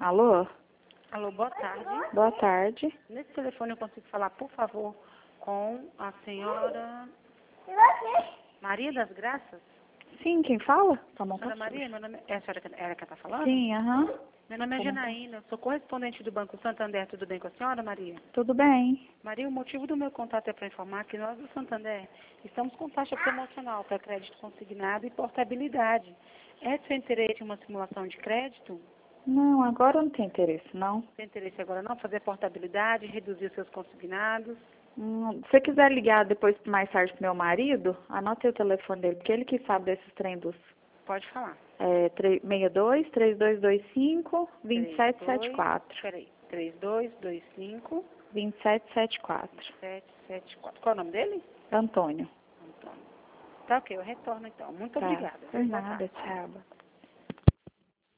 Alô? Alô, boa tarde. Boa tarde. Nesse telefone eu consigo falar, por favor, com a senhora Maria das Graças? Sim, quem fala? Tá bom, Senhora Maria, meu nome é a senhora que está falando? Sim, aham. Meu nome é Janaína, eu sou correspondente do Banco Santander. Tudo bem com a senhora, Maria? Tudo bem. Maria, o motivo do meu contato é para informar que nós do Santander estamos com taxa promocional para crédito consignado e portabilidade. É de seu interesse uma simulação de crédito? Não, agora eu não tenho interesse, não. Tem interesse agora não fazer portabilidade, reduzir os seus consignados? Se você quiser ligar depois mais tarde pro meu marido, anote o telefone dele, porque ele que sabe desses trem dos Pode falar. 62-3225-2774. Peraí, 3225 2774. 774. Qual é o nome dele? Antônio. Antônio. Tá ok, eu retorno então. Muito Tá. obrigada. Por Boa nada, tarde. tchau.